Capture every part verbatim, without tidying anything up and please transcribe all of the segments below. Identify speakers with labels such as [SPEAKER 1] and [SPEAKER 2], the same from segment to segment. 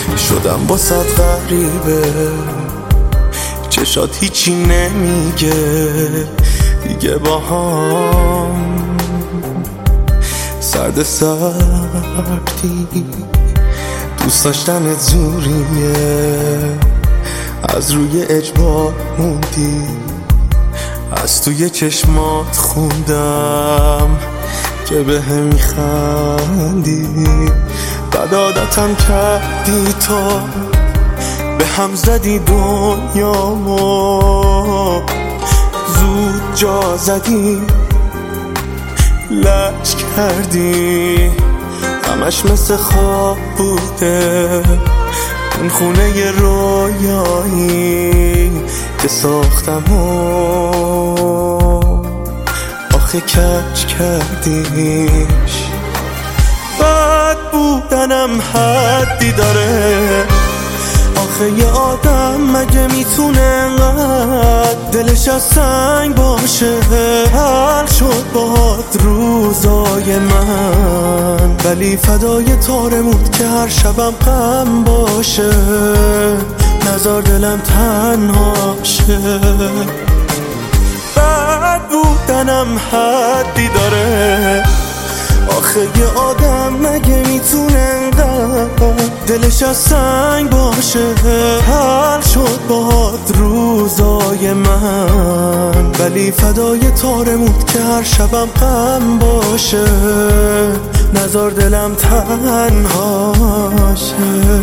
[SPEAKER 1] شدم با صد غریبه، چشات هیچی نمیگه دیگه با هم سرد سردی. دوست داشتن زوریه، از روی اجبار موندی، از توی چشمات خوندم که به هم میخندی. بد عادتم کردی تا به هم زدی دنیامو، زود جا زدی لج کردی. همش مثل خواب بوده اون خونه رویایی که ساختم و آخه کج کردیش. بد بودنم حدی داره، آخه یه آدم مگه میتونه انقدر دلش از سنگ باشه؟ حل شد باهات روزای من، ولی فدای تارمود که هر شبم غم باشه، نذار دلم تنها شه. بد بودنم حدی داره، آخه یه آدم مگه میتونه انقدر دلش از سنگ باشه؟ حل شد باهات روزای من، ولی فدای تارمود که هر شبم غم باشه، نذار دلم تنها شه.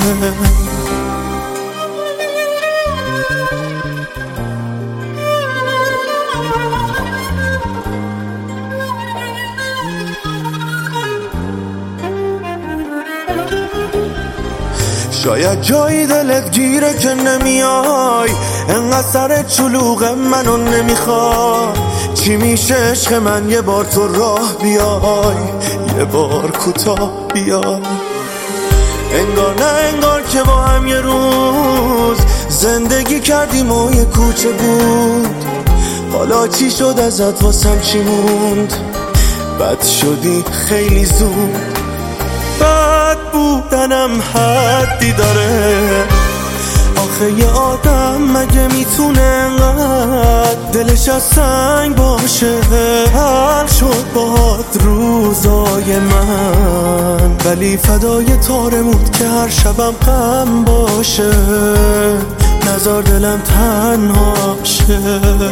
[SPEAKER 1] شاید جایی دلت گیره که نمیای، انقدر سر چلوغ منو نمیخوای. چی میشه عشق من یه بار تو راه بیای، یه بار کوتاه بیای. انگار نه انگار که با هم یه روز زندگی کردیم و یه کوچه بود. حالا چی شد ازت واسم چی موند؟ بد شدی خیلی زود. بد بودنم حدی داره، آخه یه آدم مگه میتونه انقدر دلش از سنگ باشه؟ حل شد باهات روزای من، ولی فدای تارمود که هر شبم غم باشه، نذار دلم تنها شه.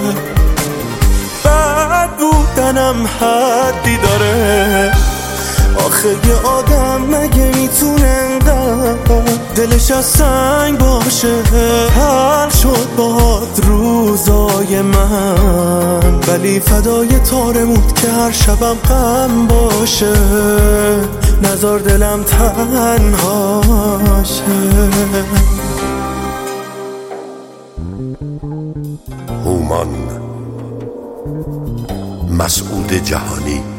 [SPEAKER 1] بد بودنم حدی داره، آخه یه آدم مگه میتونه انقدر دلش از سنگ باشه؟ حل شد باهات روزای من، ولی فدای تارمود که هر شبم غم باشه، نذار دلم تنها شه.
[SPEAKER 2] هومان مسعود جهانی.